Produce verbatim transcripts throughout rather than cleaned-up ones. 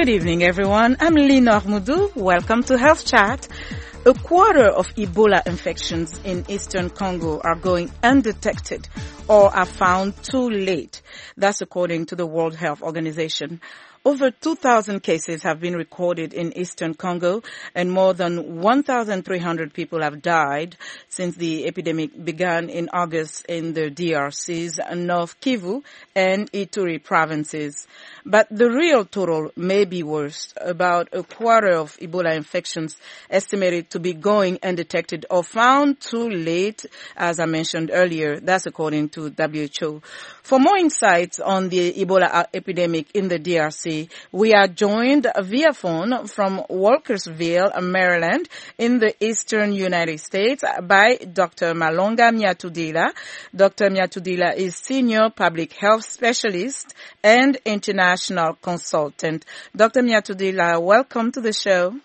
Good evening, everyone. I'm Lenore Moudou. Welcome to Health Chat. A quarter of Ebola infections in eastern Congo are going undetected or are found too late. That's according to the World Health Organization. Over two thousand cases have been recorded in eastern Congo, and more than one thousand three hundred people have died since the epidemic began in August in the D R C's North Kivu and Ituri provinces. But the real total may be worse. About a quarter of Ebola infections estimated to be going undetected or found too late, as I mentioned earlier. That's according to W H O. For more insights on the Ebola epidemic in the D R C, we are joined via phone from Walkersville, Maryland, in the eastern United States by Doctor Malonga Myatudila. Doctor Myatudila is Senior Public Health Specialist and International Consultant. Doctor Myatudila, welcome to the show.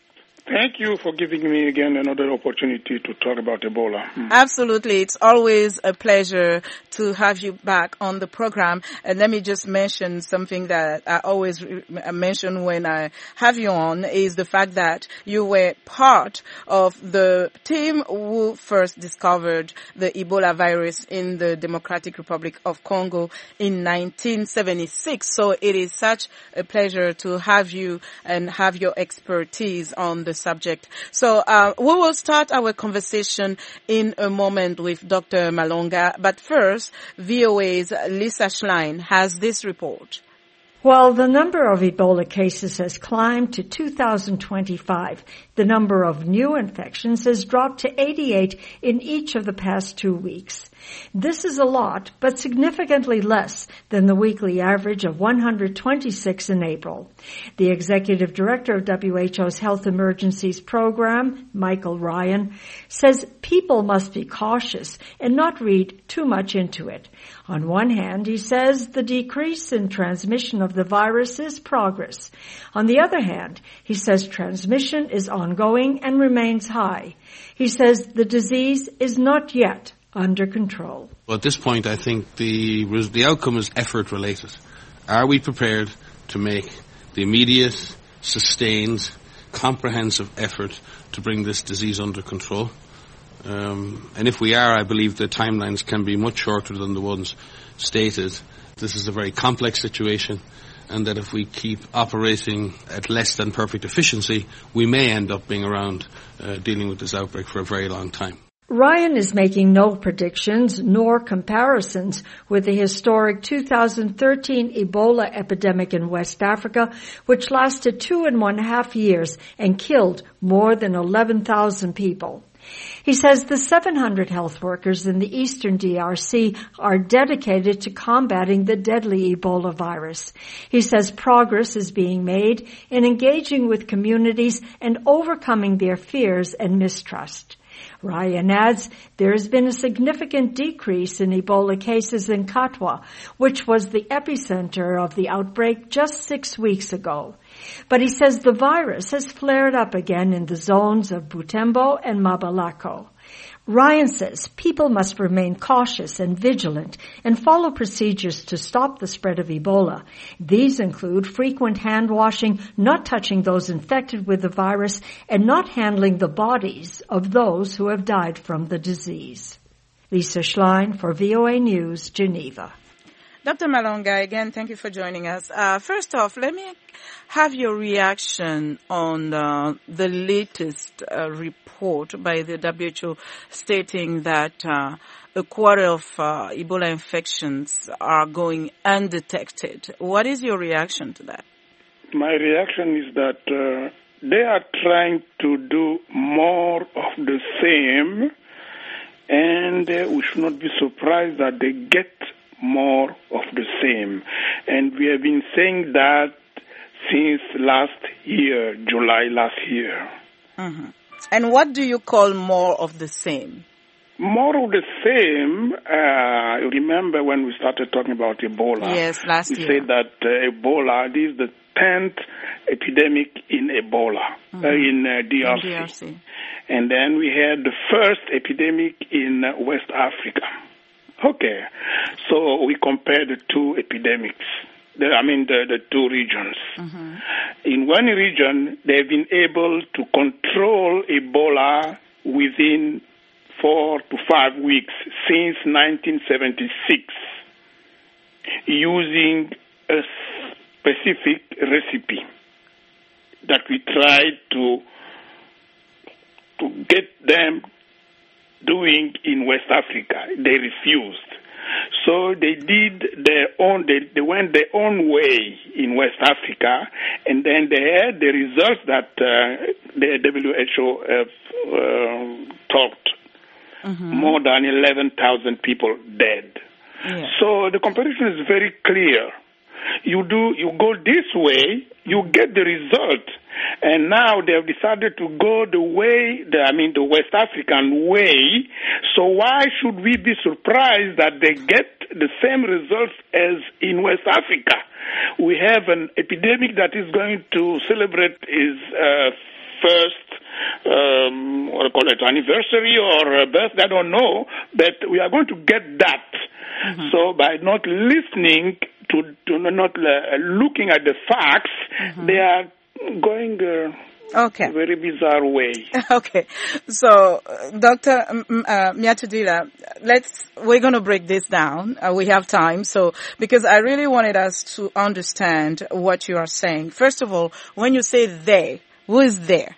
Thank you for giving me again another opportunity to talk about Ebola. Mm. Absolutely. It's always a pleasure to have you back on the program. And let me just mention something that I always re- mention when I have you on is the fact that you were part of the team who first discovered the Ebola virus in the Democratic Republic of Congo in nineteen seventy-six. So it is such a pleasure to have you and have your expertise on the subject. So uh, we will start our conversation in a moment with Doctor Malonga. But first, V O A's Lisa Schlein has this report. While the number of Ebola cases has climbed to two thousand twenty-five, the number of new infections has dropped to eighty-eight in each of the past two weeks. This is a lot, but significantly less than the weekly average of one hundred twenty-six in April. The executive director of W H O's Health Emergencies Program, Michael Ryan, says people must be cautious and not read too much into it. On one hand, he says the decrease in transmission of the virus is progress. On the other hand, he says transmission is ongoing and remains high. He says the disease is not yet under control. Well, at this point, I think the the outcome is effort related. Are we prepared to make the immediate, sustained, comprehensive effort to bring this disease under control? Um, and if we are, I believe the timelines can be much shorter than the ones stated. This is a very complex situation, and that if we keep operating at less than perfect efficiency, we may end up being around uh, dealing with this outbreak for a very long time. Ryan is making no predictions nor comparisons with the historic two thousand thirteen Ebola epidemic in West Africa, which lasted two and one half years and killed more than eleven thousand people. He says the seven hundred health workers in the eastern D R C are dedicated to combating the deadly Ebola virus. He says progress is being made in engaging with communities and overcoming their fears and mistrust. Ryan adds there has been a significant decrease in Ebola cases in Katwa, which was the epicenter of the outbreak just six weeks ago. But he says the virus has flared up again in the zones of Butembo and Mabalako. Ryan says people must remain cautious and vigilant and follow procedures to stop the spread of Ebola. These include frequent hand washing, not touching those infected with the virus, and not handling the bodies of those who have died from the disease. Lisa Schlein for V O A News, Geneva. Doctor Malonga, again, thank you for joining us. Uh, first off, let me have your reaction on uh, the latest uh, report by the W H O stating that uh, a quarter of uh, Ebola infections are going undetected. What is your reaction to that? My reaction is that uh, they are trying to do more of the same, and uh, we should not be surprised that they get more of the same. And we have been saying that since last year, July last year. Mm-hmm. And what do you call more of the same? More of the same, uh, you remember when we started talking about Ebola? Yes, last we year. We said that uh, Ebola, this is the tenth epidemic in Ebola, mm-hmm. uh, in uh, D R C. In D R C. And then we had the first epidemic in uh, West Africa. Okay, so we compare the two epidemics. the, I mean the, the two regions. Mm-hmm. In one region, they've been able to control Ebola within four to five weeks since nineteen seventy-six, using a specific recipe that we tried to to get them doing in West Africa. They refused. So they did their own, they, they went their own way in West Africa, and then they had the results that uh, the W H O have uh, talked. Mm-hmm. More than eleven thousand people dead. Yeah. So the comparison is very clear. You do, you go this way, you get the result. And now they have decided to go the way, the, I mean the West African way. So why should we be surprised that they get the same results as in West Africa? We have an epidemic that is going to celebrate its uh, first, um, what do you call it, anniversary or uh, birthday, I don't know, but we are going to get that. Mm-hmm. So by not listening to, to not uh, looking at the facts, mm-hmm. they are going uh, okay. a very bizarre way. Okay. So, uh, Doctor Uh, Myatudila, let's, we're going to break this down. Uh, we have time. So, because I really wanted us to understand what you are saying. First of all, when you say they, who is there?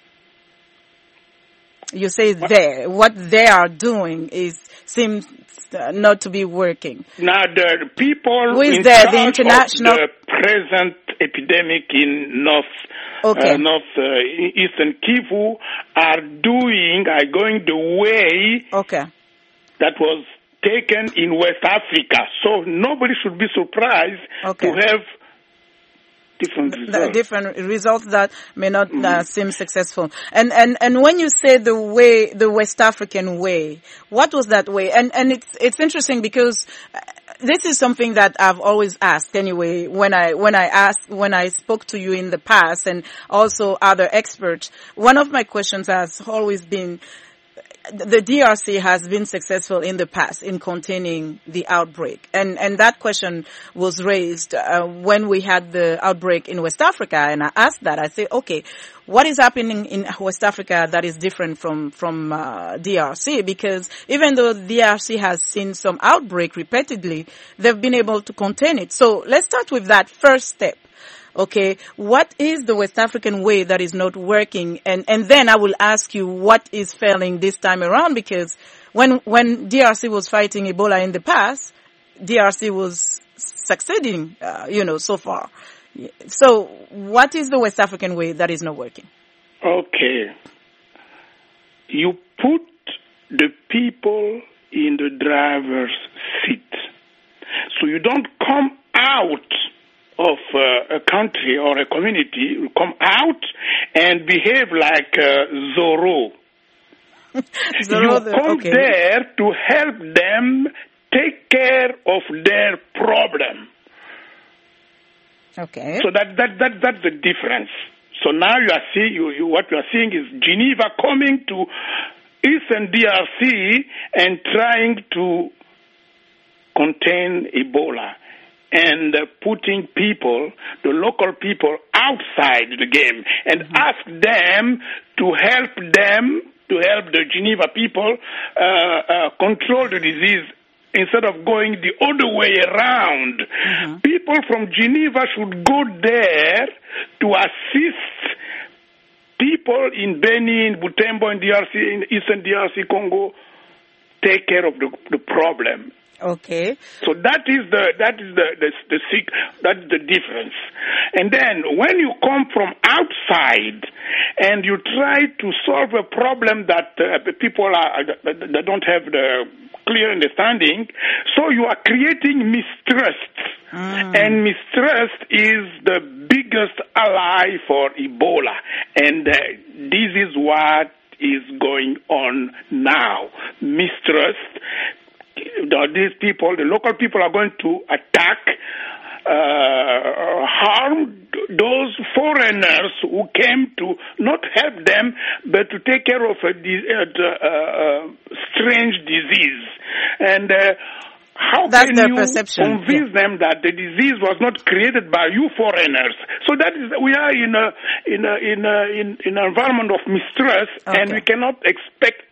You say what? They. What they are doing is, seems uh, not to be working. Now, the people who is in there? charge The international of the present epidemic in North, okay. uh, North uh, Eastern Kivu are doing, are going the way okay. that was taken in West Africa. So nobody should be surprised okay. to have different results. The different results that may not mm-hmm. uh, seem successful. And, and, and when you say the way, the West African way, what was that way? And, and it's, it's interesting because this is something that I've always asked anyway when I, when I asked, when I spoke to you in the past and also other experts. One of my questions has always been, the D R C has been successful in the past in containing the outbreak. And, and that question was raised uh, when we had the outbreak in West Africa. And I asked that. I said, okay, what is happening in West Africa that is different from, from uh, D R C? Because even though D R C has seen some outbreak repeatedly, they've been able to contain it. So let's start with that first step. Okay, what is the West African way that is not working? And, and then I will ask you what is failing this time around, because when, when D R C was fighting Ebola in the past, D R C was succeeding, uh, you know, so far. So what is the West African way that is not working? Okay. You put the people in the driver's seat. So you don't come out of uh, a country or a community, you come out and behave like uh, Zorro. Zorro you come okay. there to help them take care of their problem. Okay. So that, that, that, that's the difference. So now you are seeing, you, you, what you are seeing is Geneva coming to Eastern D R C and trying to contain Ebola. And uh, putting people, the local people, outside the game and mm-hmm. ask them to help them, to help the Geneva people uh, uh, control the disease instead of going the other way around. Mm-hmm. People from Geneva should go there to assist people in Beni, in Butembo, in D R C, in Eastern D R C Congo, take care of the, the problem. Okay. So that is the that is the the, the that's the difference. And then when you come from outside and you try to solve a problem that uh, people are that don't have the clear understanding, so you are creating mistrust. Mm. And mistrust is the biggest ally for Ebola. And uh, this is what is going on now. Mistrust. These people, the local people are going to attack, uh, harm those foreigners who came to not help them, but to take care of a uh, uh, strange disease. And uh, how That's can their you perception. convince Yeah. them that the disease was not created by you foreigners? So that is, we are in a in a in a in, in an environment of mistrust, Okay. and we cannot expect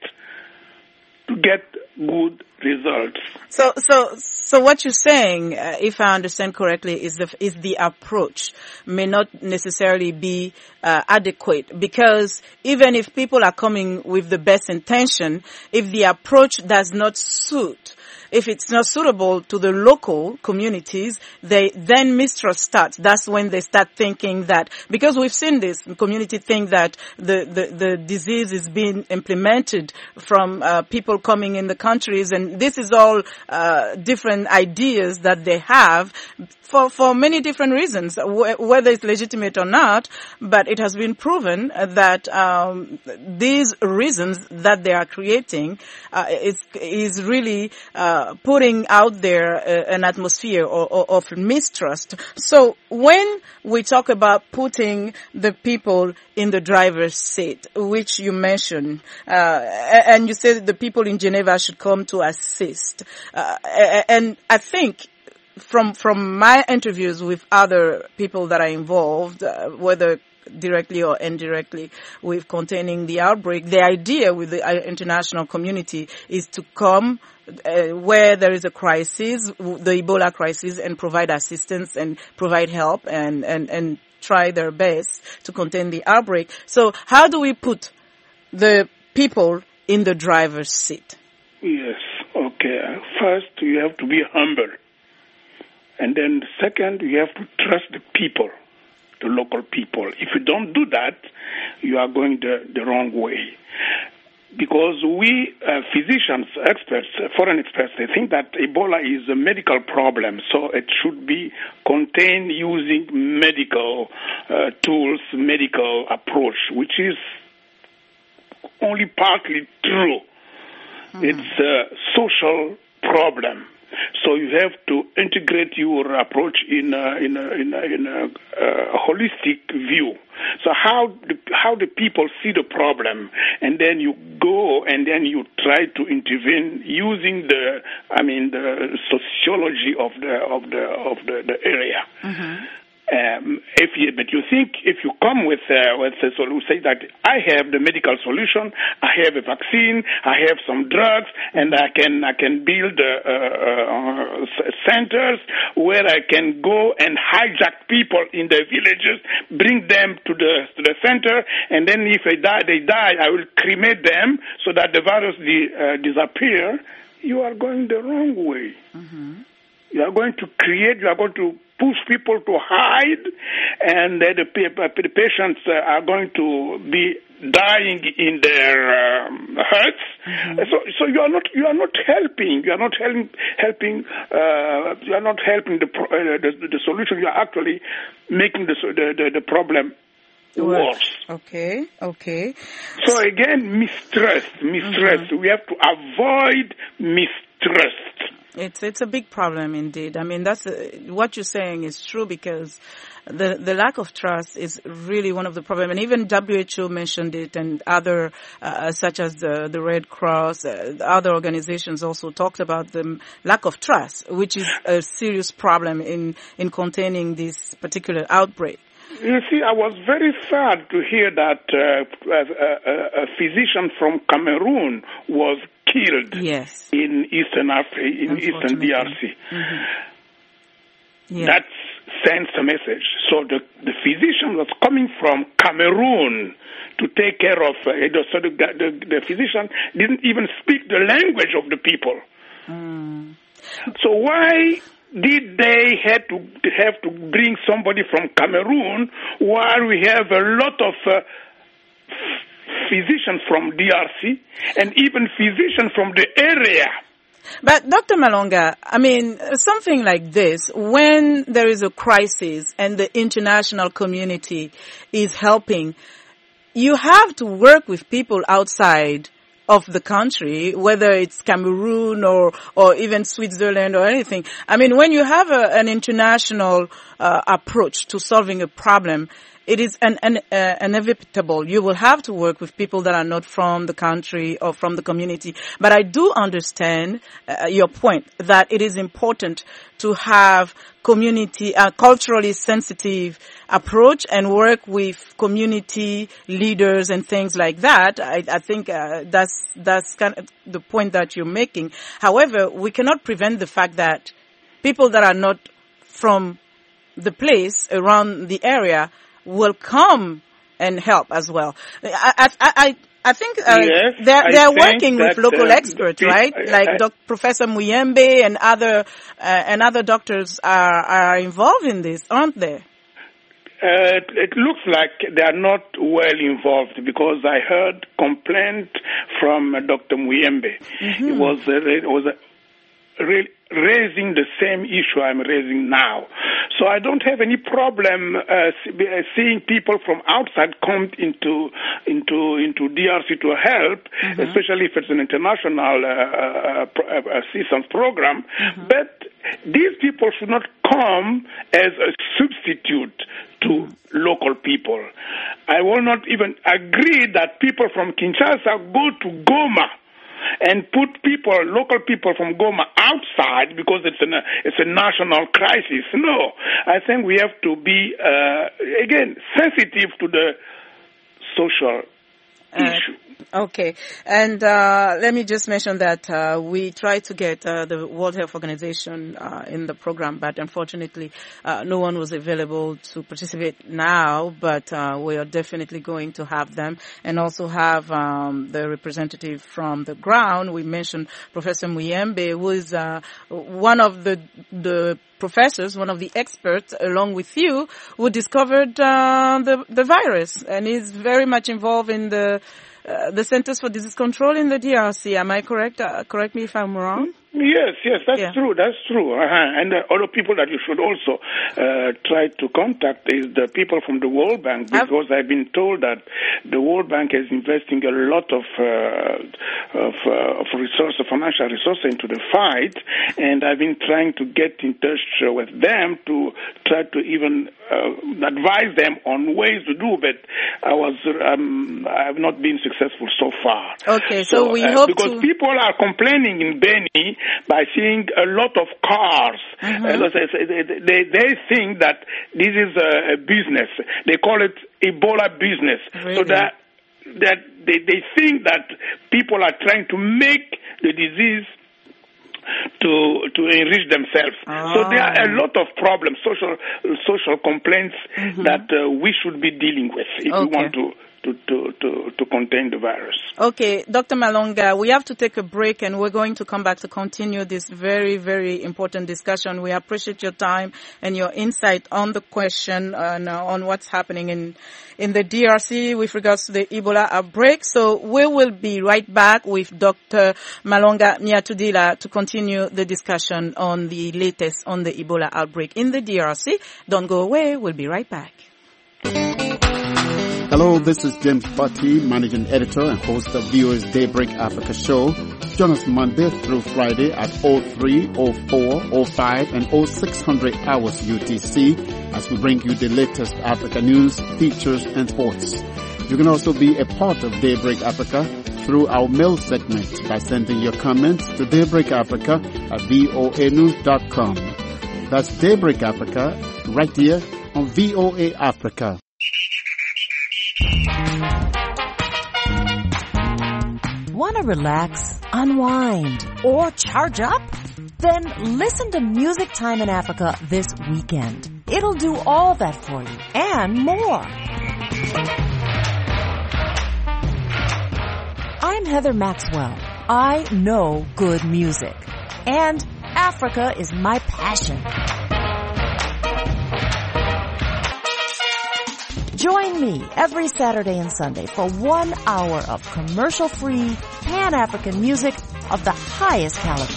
to get good results. So, so, so what you're saying, uh, if I understand correctly, is the is the approach may not necessarily be uh, adequate, because even if people are coming with the best intention, if the approach does not suit, if it's not suitable to the local communities, they then mistrust starts. That's when they start thinking that, because we've seen this, the community think that the, the, the disease is being implemented from uh, people coming in the countries, and this is all uh, different ideas that they have for, for many different reasons, wh- whether it's legitimate or not, but it has been proven that um, these reasons that they are creating uh, is, is really uh, putting out there uh, an atmosphere or, or, of mistrust. So when we talk about putting the people in the driver's seat, which you mentioned, uh, and you said the people in Geneva should come to assist, uh, and I think from from my interviews with other people that are involved, uh, whether directly or indirectly with containing the outbreak, the idea with the uh, international community is to come uh, where there is a crisis, the Ebola crisis, and provide assistance and provide help and, and, and try their best to contain the outbreak. So how do we put the people in the driver's seat? Yes, okay. First, you have to be humble. And then second, you have to trust the people, the local people. If you don't do that, you are going the, the wrong way. Because we, uh, physicians, experts, uh, foreign experts, they think that Ebola is a medical problem, so it should be contained using medical uh, tools, medical approach, which is only partly true. Mm-hmm. It's a social problem. So you have to integrate your approach in a, in a, in a, in a, uh, holistic view. So how the, how the people see the problem, and then you go and then you try to intervene using the, I mean, the sociology of the of the of the, the area. Mm-hmm. Um, if you, but you think if you come with uh, with a solution, say that I have the medical solution, I have a vaccine, I have some drugs, and I can I can build uh, uh, centers where I can go and hijack people in the villages, bring them to the to the center, and then if they die, they die. I will cremate them so that the virus di- uh, disappear. You are going the wrong way. Mm-hmm. You are going to create. You are going to push people to hide, and uh, the, the patients uh, are going to be dying in their um, huts. Mm-hmm. So, so you are not you are not helping. You are not helping helping. Uh, you are not helping the, uh, the the solution. You are actually making the the the, the problem worse. Okay, okay. So again, mistrust, mistrust. Mm-hmm. We have to avoid mistrust. It's it's a big problem indeed. I mean, that's a, what you're saying is true, because the the lack of trust is really one of the problems. And even W H O mentioned it, and other uh, such as the the Red Cross, uh, other organizations also talked about the lack of trust, which is a serious problem in in containing this particular outbreak. You see, I was very sad to hear that uh, a, a, a physician from Cameroon was killed yes. in Eastern Africa, in Eastern D R C. Mm-hmm. Yeah. That sends a message. So the, the physician was coming from Cameroon to take care of, uh, so the, the, the physician didn't even speak the language of the people. Mm. So why did they have to have to bring somebody from Cameroon while we have a lot of uh, physicians from D R C and even physicians from the area? But Doctor Malonga, I mean, something like this, when there is a crisis and the international community is helping, you have to work with people outside of the country, whether it's Cameroon or or even Switzerland or anything. I mean, when you have a, an international uh, approach to solving a problem, it is an, an uh, inevitable. You will have to work with people that are not from the country or from the community. But I do understand uh, your point that it is important to have community, uh, culturally sensitive approach and work with community leaders and things like that. I, I think uh, that's that's kind of the point that you're making. However, we cannot prevent the fact that people that are not from the place around the area will come and help as well. I I I, I think uh, yes, they're I they're think working with that, local uh, experts, the, right? I, like I, Doc, Professor Muyembe and other uh, and other doctors are are involved in this, aren't they? Uh, it looks like they are not well involved because I heard complaint from uh, Doctor Muyembe. Mm-hmm. It was uh, it was uh, re- raising the same issue I'm raising now. So I don't have any problem uh, seeing people from outside come into into into D R C to help, mm-hmm. especially if it's an international uh, uh, assistance program. Mm-hmm. But these people should not come as a substitute to local people. I will not even agree that people from Kinshasa go to Goma and put people, local people from Goma outside because it's a, it's a national crisis. No, I think we have to be, uh, again, sensitive to the social uh, issue. Okay. And uh, let me just mention that uh, we tried to get uh, the World Health Organization uh, in the program, but unfortunately uh, no one was available to participate now, but uh, we are definitely going to have them and also have um, the representative from the ground. We mentioned Professor Muyembe, who is uh, one of the the professors, one of the experts, along with you, who discovered uh, the, the virus and is very much involved in the Uh, the Centers for Disease Control in the D R C. Am I correct? Uh, correct me if I'm wrong. Yes, yes, that's yeah. true, that's true. Uh-huh. And uh, other people that you should also uh, try to contact is the people from the World Bank, because I've, I've been told that the World Bank is investing a lot of uh, of, uh, of resources, financial resources into the fight, and I've been trying to get in touch with them to try to even uh, advise them on ways to do, but I was um, I have not been successful so far. Okay, so, so we uh, hope because to... people are complaining in Beni by seeing a lot of cars. Mm-hmm. Uh, they, they think that this is a, a business. They call it Ebola business. Really? So that, that they, they think that people are trying to make the disease to to enrich themselves. Oh. So there are a lot of problems, social social complaints mm-hmm. that uh, we should be dealing with if okay. we want to To, to, to, to contain the virus. Okay, Doctor Malonga, we have to take a break and we're going to come back to continue this very, very important discussion. We appreciate your time and your insight on the question and uh, on what's happening in, in the D R C with regards to the Ebola outbreak. So we will be right back with Doctor Malonga Miatudila to continue the discussion on the latest on the Ebola outbreak in the D R C. Don't go away. We'll be right back. Hello, this is James Butty, Managing Editor and host of V O A's Daybreak Africa show. Join us Monday through Friday at oh three, oh four, oh five and oh six hundred hours U T C as we bring you the latest Africa news, features and sports. You can also be a part of Daybreak Africa through our mail segment by sending your comments to Daybreak Africa at V O A news dot com. That's Daybreak Africa right here on V O A Africa. Want to relax, unwind, or charge up? Then listen to Music Time in Africa this weekend. It'll do all that for you and more. I'm Heather Maxwell. I know good music. And Africa is my passion. Join me every Saturday and Sunday for one hour of commercial-free, Pan-African music of the highest caliber.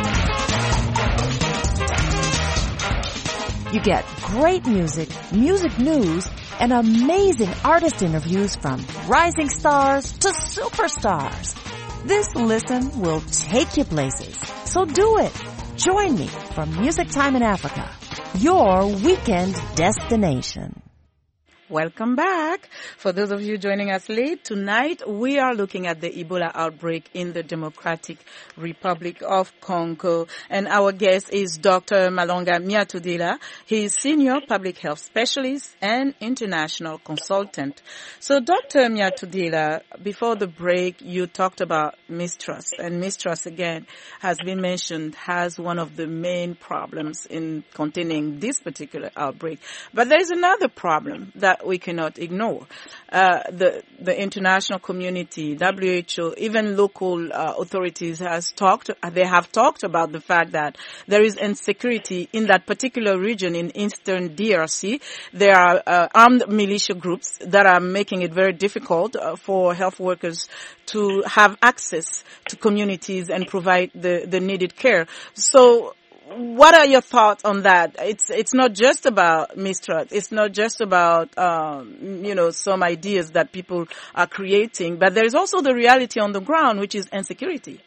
You get great music, music news, and amazing artist interviews from rising stars to superstars. This listen will take you places. So do it. Join me for Music Time in Africa, your weekend destination. Welcome back. For those of you joining us late, tonight we are looking at the Ebola outbreak in the Democratic Republic of Congo. And our guest is Doctor Malonga Myatudila. He is Senior Public Health Specialist and International Consultant. So Doctor Myatudila, before the break, you talked about mistrust. And mistrust, again, has been mentioned as one of the main problems in containing this particular outbreak. But there is another problem that we cannot ignore. Uh, the the international community, W H O, even local uh, authorities has talked. They have talked about the fact that there is insecurity in that particular region in eastern D R C. There are uh, armed militia groups that are making it very difficult uh, for health workers to have access to communities and provide the the needed care. So, what are your thoughts on that? It's it's not just about mistrust. It's not just about um, you know some ideas that people are creating, but there is also the reality on the ground, which is insecurity.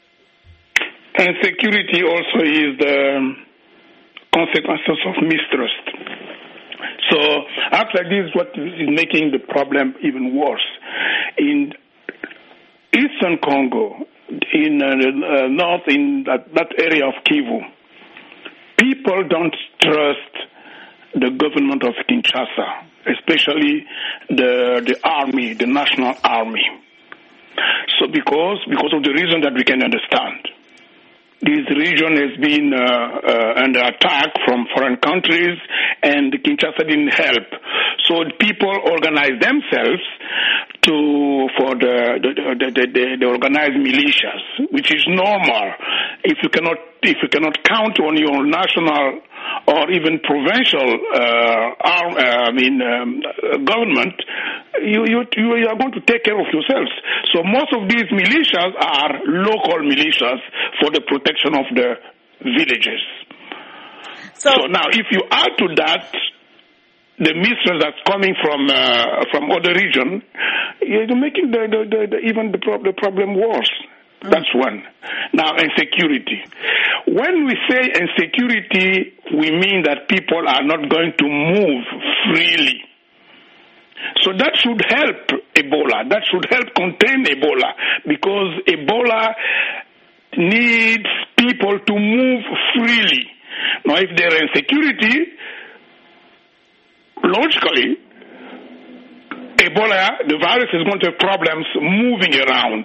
Insecurity also is the consequences of mistrust. So, actually, this is what is making the problem even worse. In eastern Congo, in uh, uh, north in that, that area of Kivu, people don't trust the government of Kinshasa, especially the the army, the national army. So because because of the reason that we can understand, this region has been uh, uh, under attack from foreign countries, and Kinshasa didn't help. So people organize themselves to for the the, the, the, the organized militias, which is normal. If you cannot if you cannot count on your national or even provincial uh, arm, uh, I mean um, government, you, you you are going to take care of yourselves. So most of these militias are local militias for the protection of the villages. So, so now, if you add to that the mistrust that's coming from uh, from other region, you're making the, the, the, the even the, pro- the problem worse. That's one. Now, insecurity. When we say insecurity, we mean that people are not going to move freely. So that should help Ebola. That should help contain Ebola, because Ebola needs people to move freely. Now, if there is insecurity, logically, Ebola, the virus is going to have problems moving around.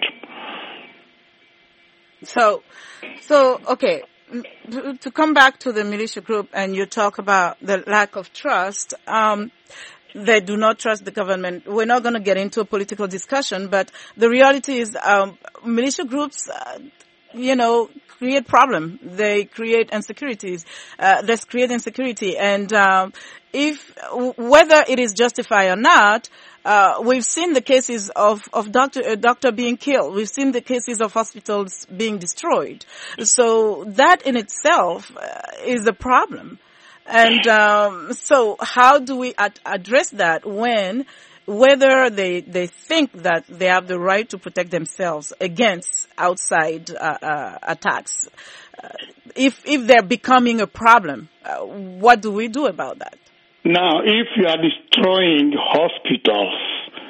So, so okay, to come back to the militia group, and you talk about the lack of trust, um, they do not trust the government. We're not going to get into a political discussion, but the reality is um, militia groups, uh, you know, create problem. They create insecurities. Uh, they create insecurity, and um, if whether it is justified or not, uh, we've seen the cases of of doctor a doctor being killed. We've seen the cases of hospitals being destroyed. So that in itself uh, is a problem. And um, so, how do we ad- address that when? Whether they, they think that they have the right to protect themselves against outside uh, uh, attacks, uh, if if they're becoming a problem, uh, what do we do about that? Now, if you are destroying hospitals,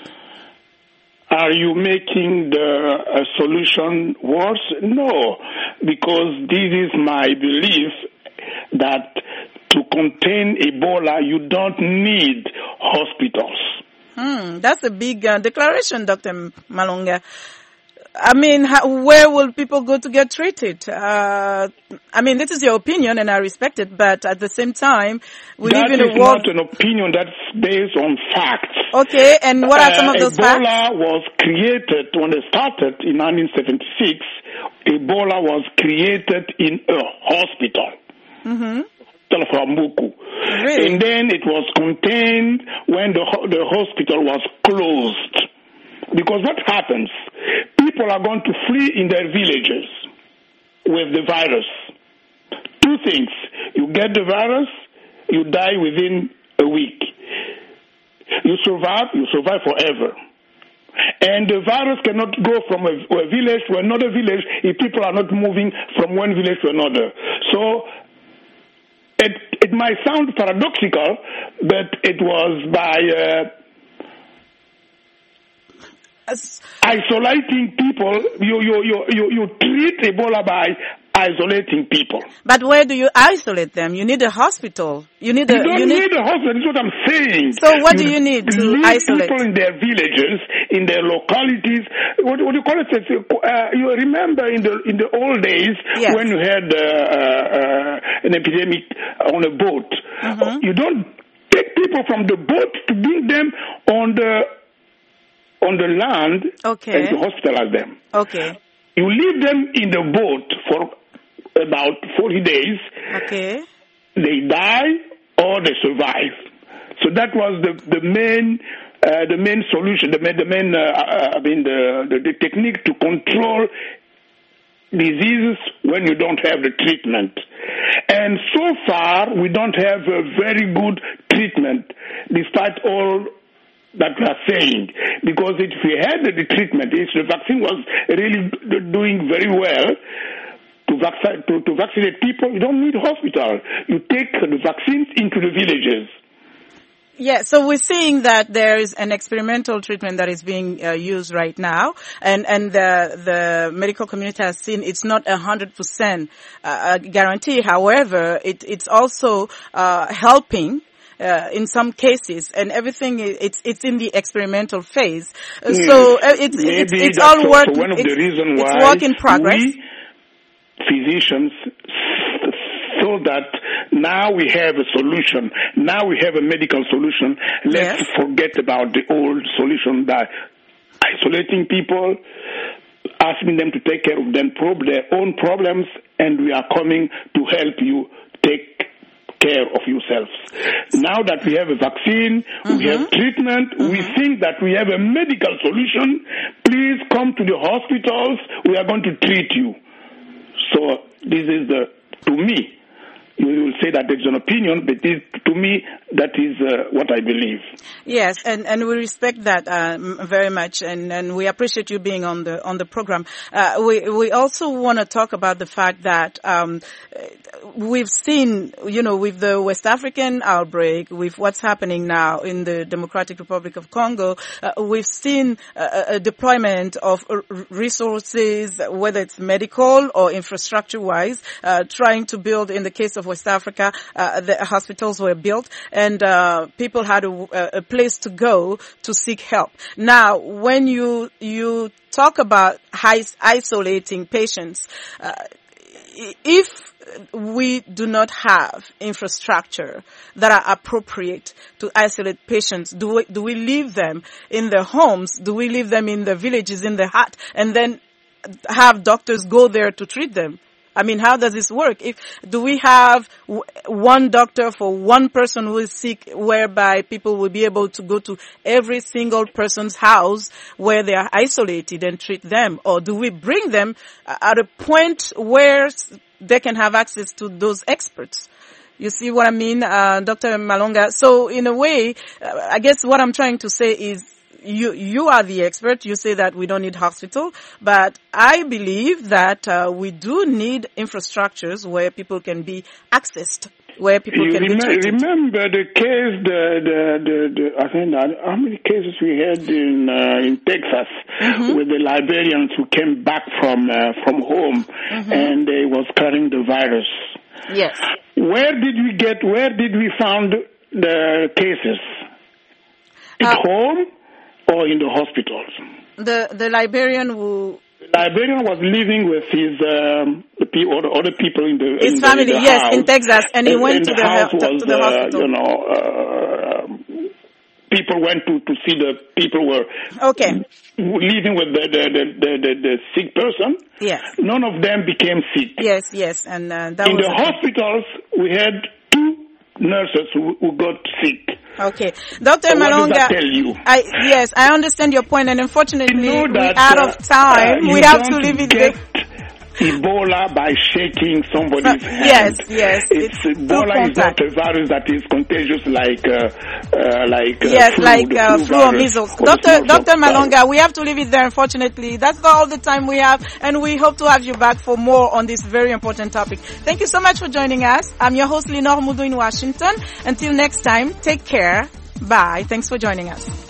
are you making the uh, solution worse? No, because this is my belief that to contain Ebola, you don't need hospitals. Hmm, that's a big uh, declaration, Doctor Malonga. I mean, how, where will people go to get treated? Uh, I mean, this is your opinion, and I respect it, but at the same time, we that live in a is world... not an opinion, that's based on facts. Okay, and what are some uh, of those Ebola facts? Ebola was created, when it started in nineteen seventy-six, Ebola was created in a hospital. Mm-hmm. Really? And then it was contained when the the hospital was closed. Because what happens? People are going to flee in their villages with the virus. Two things. You get the virus, you die within a week. You survive, you survive forever. And the virus cannot go from a, a village to another village if people are not moving from one village to another. So, It, it might sound paradoxical, but it was by uh, isolating people. You, you, you, you, you treat Ebola by isolating people. But where do you isolate them? You need a hospital. You need a. You don't you need, need a hospital. That's what I'm saying. So what you do you need to leave isolate? People in their villages, in their localities. What, what do you call it? Uh, you remember in the in the old days yes. when you had uh, uh, an epidemic on a boat. Mm-hmm. You don't take people from the boat to bring them on the on the land okay. and to hospitalize them. Okay. You leave them in the boat for about forty days. Okay. They die or they survive. So that was the the main uh, the main solution. The main the main uh, I mean the, the the technique to control diseases when you don't have the treatment. And so far we don't have a very good treatment, despite all that we are saying, because if we had the treatment, if the vaccine was really doing very well to, vac- to, to vaccinate people, you don't need a hospital. You take the vaccines into the villages. Yeah, so we're seeing that there is an experimental treatment that is being uh, used right now, and and the the medical community has seen it's not a hundred percent guarantee. However, it it's also uh, helping. Uh, in some cases, and everything it's it's in the experimental phase. Uh, yes. So uh, it's it's, it's all work. One of it's, the reasons why it's work in progress. We physicians thought that now we have a solution. Now we have a medical solution. Let's yes. forget about the old solution by isolating people, asking them to take care of them, probe their own problems, and we are coming to help you take care of yourselves. Now that we have a vaccine, mm-hmm. we have treatment, mm-hmm. we think that we have a medical solution. Please come to the hospitals. We are going to treat you. So this is the, to me, you will say that there's an opinion, but it, to me, that is uh, what I believe. Yes, and, and we respect that uh, very much, and, and we appreciate you being on the on the program. Uh, we we also want to talk about the fact that um, we've seen, you know, with the West African outbreak, with what's happening now in the Democratic Republic of Congo, uh, we've seen a, a deployment of resources, whether it's medical or infrastructure-wise, uh, trying to build, in the case of West Africa, uh, the hospitals were built and uh, people had a, a place to go to seek help. Now, when you you talk about isolating patients, uh, if we do not have infrastructure that are appropriate to isolate patients, do we, do we leave them in their homes? Do we leave them in the villages, in the hut, and then have doctors go there to treat them? I mean, how does this work? If do we have w- one doctor for one person who is sick, whereby people will be able to go to every single person's house where they are isolated and treat them? Or do we bring them at a point where they can have access to those experts? You see what I mean, uh, Doctor Malonga? So in a way, uh, I guess what I'm trying to say is, You, you are the expert. You say that we don't need hospital, but I believe that uh, we do need infrastructures where people can be accessed, where people you can rem- be treated. Remember the case, the, the, the, the I think, how many cases we had in uh, in Texas mm-hmm. with the Liberians who came back from uh, from home mm-hmm. and they was carrying the virus. Yes. Where did we get? Where did we found the cases? At uh, home. Or in the hospitals. The the Liberian who the Liberian was living with his um, the pe- or the other people in the his in family, the, in the yes, house. in Texas, and he and, went and to the, the, house he- was, to the uh, hospital. You know, uh, people went to, to see the people were okay living with the the, the the the the sick person. Yes. None of them became sick. Yes, yes, and uh, that in was the hospitals we had two nurses who, who got sick. Okay, Doctor So Malonga. what does that tell you? I, yes, I understand your point, and unfortunately, You know we're that, out uh, of time. uh, we you have to don't leave it get there. Ebola by shaking somebody's Uh, hand. yes, yes, It's, it's Ebola through is not contact. a virus that is contagious like uh, uh, like uh, Yes, flu, like the uh, flu, flu or virus, measles. or the Doctor smallpox Doctor virus. Malonga, we have to leave it there, unfortunately. That's all the time we have, and we hope to have you back for more on this very important topic. Thank you so much for joining us. I'm your host, Lenore Mudu in Washington. Until next time, take care. Bye. Thanks for joining us.